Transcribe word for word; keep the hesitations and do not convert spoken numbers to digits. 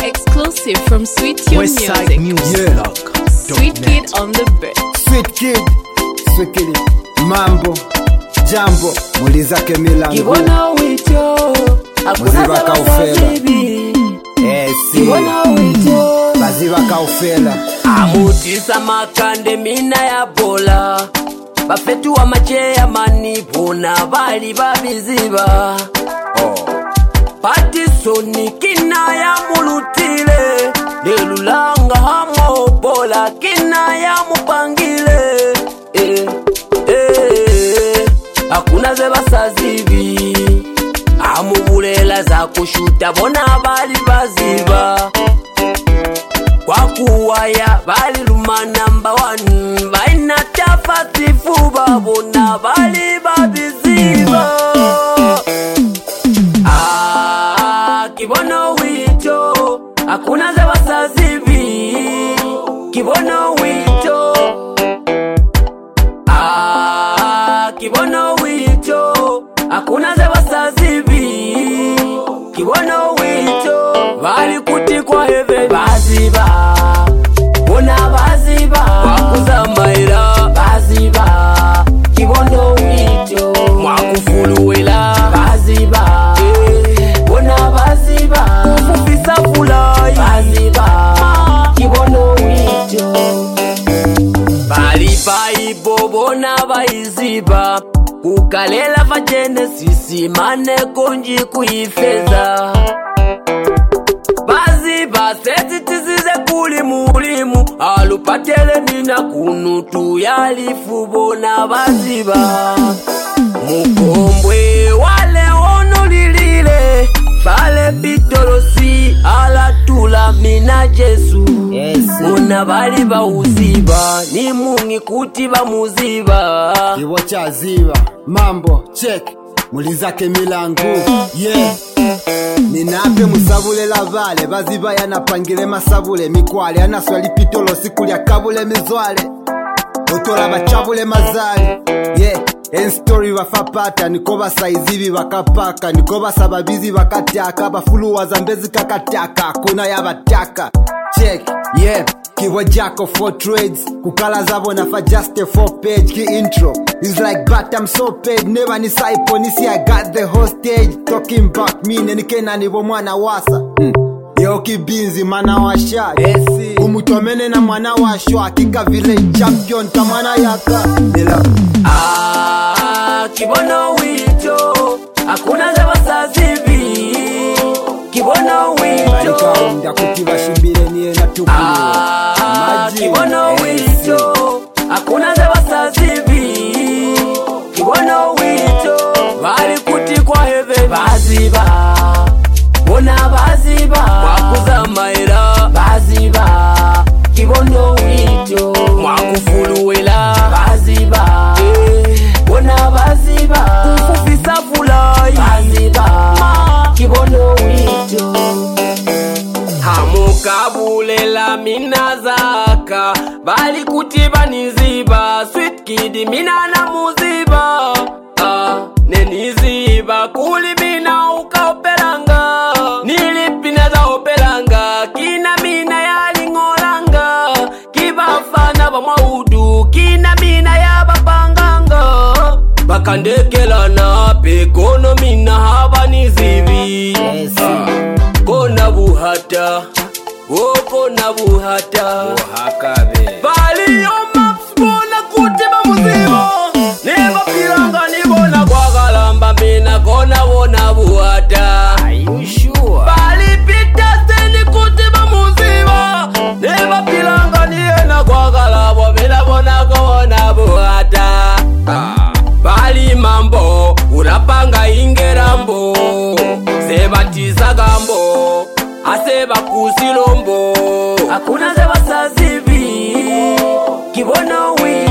Exclusive from Sweet Tune Music. Music. Yeah. Sweet Kid on the beat. Sweet Kid, Sweet Kid, Mambo, Jambo, mulizake milango. Kibona wito, Muziba kaufela. Eh, si. Kibona wito, Baziba kaufela. Amutisa makande mina ya bola. Bafetu wa macheya manipuna bali babiziba. Oh. Patisoni kina ya mulutile. Lelulanga hamo bola kina ya mupangile. Eh, eh, hakuna zeba sazibi. Amubulela za kushuta bona bali baziba. Kwa kuwaya bali luma number one. Baina tafati fuba bona bali babiziba. Ah, kibono wito, hakuna za wasazibi. Kibono wito. Ah, kibono wito, hakuna za wasazibi. Kibono wito, bali kuti kwa heaven baziba. Bona baziba, wakuza maira baziba. Kibono wito, mwakufuluwela baziba. Bona baziba, kufufisa fulai baziba. Kibono wito, bali baibo bona baiziba. Kukalela fa Genesis mane konji kuifeza. Baziba seti tizize kuli mulimu. Alupatele nina kunutu yalifu bona baziba. Mukombwe wale ono lilile. Bale bitolosi ala tula mina Jesu. Yes. Una bali ba uziba. Ni mungi kuti ba muziba. Kiwocha ziba. Mambo, check. Mulizake milango. Yeah. Ninape musabule la vale. Baziba yanapangile masabule. Mikwale anaswali pitolo sikuli akabule mizwale. Otola bachabule mazali. Yeah. En story wafapata. Nikoba saizivi wakapaka. Nikoba sababizi wakataka. Bafulu wazambezi kakataka. Kuna ya bataka. Check. Yeah. Kiwa jack of four trades. Kukala zabo nafa just a four page. Ki intro. It's like but I'm so paid. Never ni saipo nisi I got the hostage. Talking back me nenikena nivo mwana wasa. Mm. Yo kibinzi mana washa. Yes. Umutomene na mwana washwa. Kika village champion kamana yaka. Nila. Ah, kibono wito, hakuna za wasazibi. Kibono wito, Barika unda kutiba shimbire niye na tupu. ah, kibono wito, hakuna za wasazibi. Kibono wito, bali kuti kwa heaven baziba. Bona baziba, wakuza maira baziba. Kibono wito, mwakufuluwela baziba. Bona baziba, kufufisa fulai baziba. Kibono wito, hamukabulela minazaka. Bali kutiba niziba. Sweet Kid mina na muziba. Ah, neniziba kuli mina ukaoperanga. Nilipina za operanga. Kina mina yalingolanga. Kibafana ba maudu. Kina mina ya bapanganga. Bakandekela na pekono mina haba nizibi. Yes. Ah, kona buhata. Oh, kona buhata. Wahakabe. Bali yo maps bona kutiba muzibo. Neba pilanga nibona kwa galamba. Mina kona wona buhata. Are you sure? Bali pita seni kutiba muzibo. Neba pilanga niena kwa galabo. Mina bona kona buhata. Ah, bali mambo urapanga ingerambo. Sebatiza gambo. Aseba kusilombo. Hakuna za wasazibi. Kibono wito.